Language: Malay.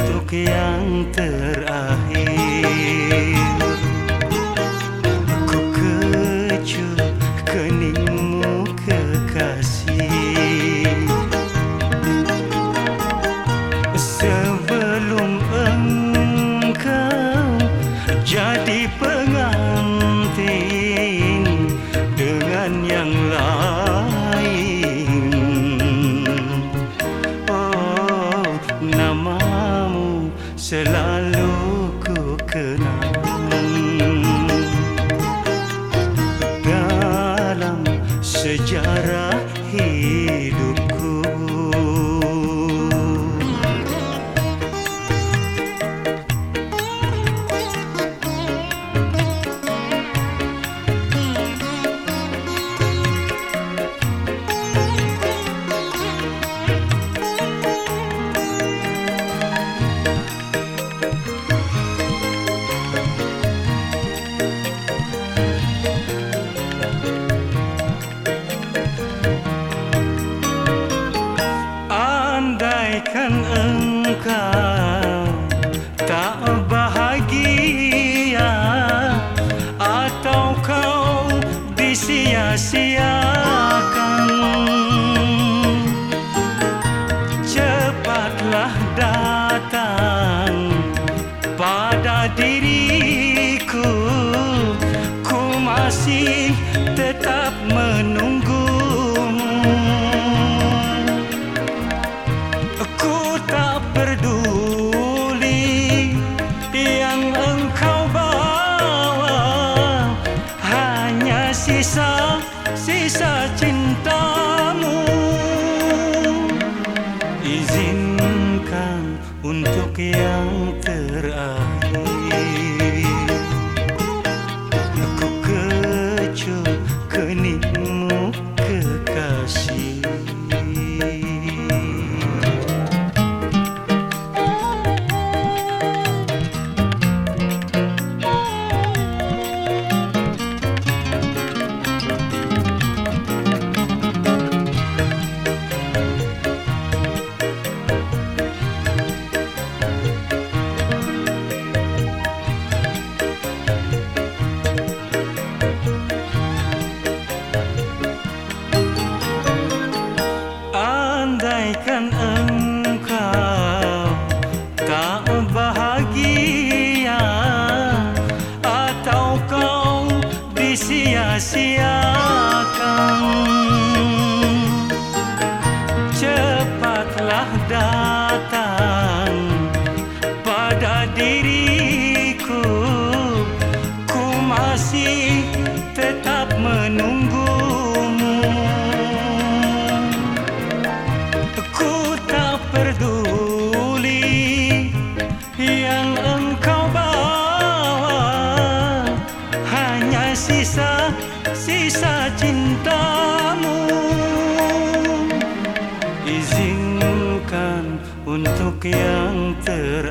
untuk yang terakhir. Ku kecup keningmu kekasih, sebelum engkau jadi pengantin dengan yang lain. Oh, namamu selalu ku kenang dalam sejarah hidupku. Andaikan engkau tak bahagia atau kau disia-siakan, cepatlah datang pada diriku. Ku masih tetap menunggumu. Ku tak peduli yang engkau bawa, hanya sisa-sisa cintamu. Izinkan untuk yang terakhir, ku kecup keningmu kekasih. Andaikan engkau tak bahagia atau kau disia-siakan, cepatlah datang pada diriku. Ku masih tetap menunggumu. Ku tak peduli yang engkau bawa, hanya sisa-sisa cintamu. Izinkan untuk yang terakhir,